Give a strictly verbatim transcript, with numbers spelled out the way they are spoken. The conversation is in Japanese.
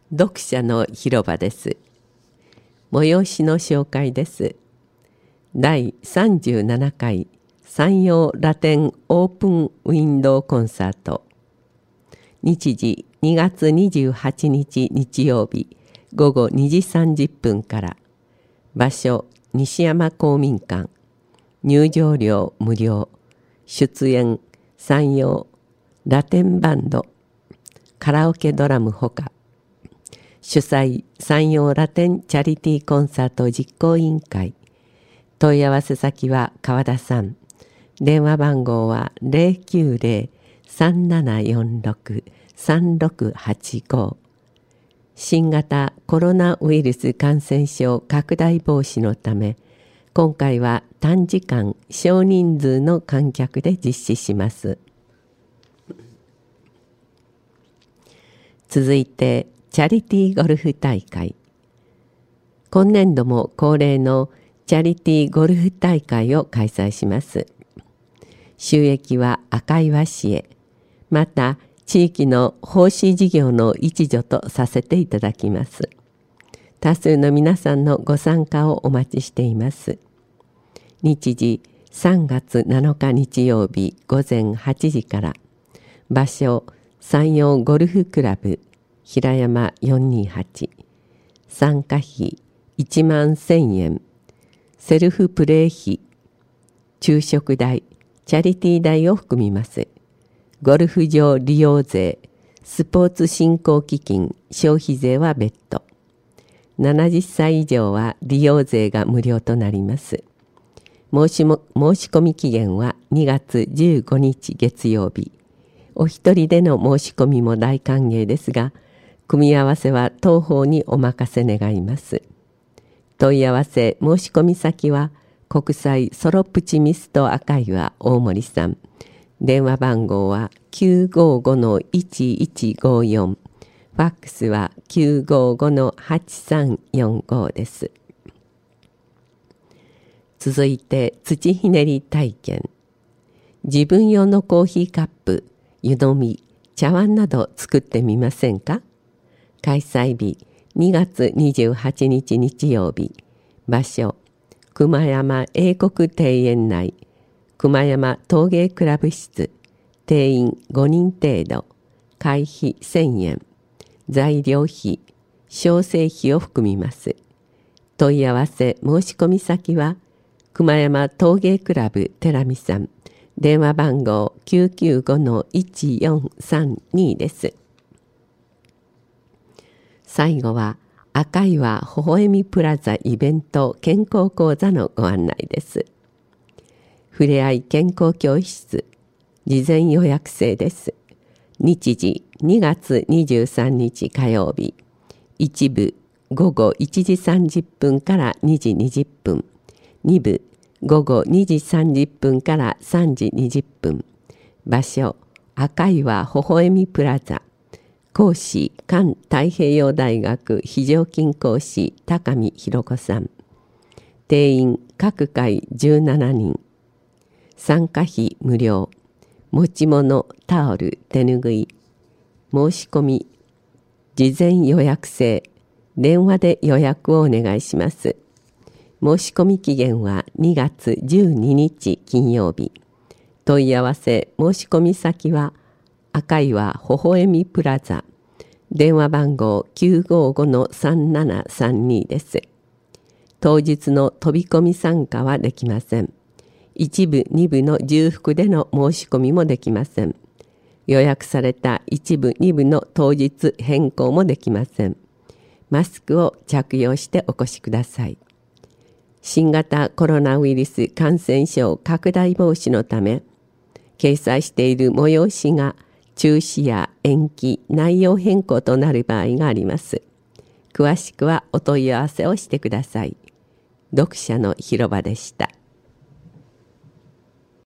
読者の広場です。催しの紹介です。だいさんじゅうななかい山陽ラテンオープンウィンドウコンサート。日時にがつにじゅうはちにち日曜日ごごにじさんじゅっぷんから。場所西山公民館。入場料無料。出演山陽ラテンバンド。カラオケドラムほか。主催山陽ラテンチャリティーコンサート実行委員会。問い合わせ先は川田さん。電話番号は ゼロきゅうゼロ さんななよんろく さんろくはちご。新型コロナウイルス感染症拡大防止のため、今回は短時間少人数の観客で実施します。続いてチャリティーゴルフ大会。今年度も恒例のチャリティーゴルフ大会を開催します。収益は赤岩市へ、また地域の奉仕事業の一助とさせていただきます。多数の皆さんのご参加をお待ちしています。日時さんがつなのか日曜日ごぜんはちじから。場所山陽ゴルフクラブ平山よんにーはち。参加費いちまんせんえん。セルフプレー費、昼食代、チャリティー代を含みます。ゴルフ場利用税、スポーツ振興基金、消費税は別途。ななじゅっさい以上は利用税が無料となります。申しも、申し込み期限はにがつじゅうごにち月曜日。お一人での申し込みも大歓迎ですが、組み合わせは当方にお任せ願います。問い合わせ申し込み先は国際ソロプチミスト赤岩大森さん。電話番号は きゅうごごのいちいちごよん。ファックスは きゅうごごのはちさんよんご です。続いて土ひねり体験。自分用のコーヒーカップ、湯飲み、茶碗など作ってみませんか？開催日にがつにじゅうはちにち日曜日。場所熊山英国庭園内熊山陶芸クラブ室。定員ごにん程度。会費せんえん。材料費焼成費を含みます。問い合わせ申し込み先は熊山陶芸クラブ寺見さん。電話番号 きゅうきゅうごのいちよんさんに です。最後は赤岩ほほえみプラザイベント健康講座のご案内です。ふれあい健康教室、事前予約制です。日時にがつにじゅうさんにち火曜日。一部ごごいちじさんじゅっぷんからにじにじゅっぷん。二部ごごにじさんじゅっぷんからさんじにじゅっぷん。場所赤岩ほほえみプラザ。講師環太平洋大学非常勤講師高見弘子さん。定員各回じゅうななにん。参加費無料。持ち物タオル手ぬぐい。申し込み事前予約制。電話で予約をお願いします。申し込み期限はにがつじゅうににち金曜日。問い合わせ申し込み先は赤岩ほほえみプラザ。電話番号 きゅうごごのさんななさんに です。当日の飛び込み参加はできません。一部二部の重複での申し込みもできません。予約された一部二部の当日変更もできません。マスクを着用してお越しください。新型コロナウイルス感染症拡大防止のため、掲載している催しが中止や延期、内容変更となる場合があります。詳しくはお問い合わせをしてください。読者の広場でした。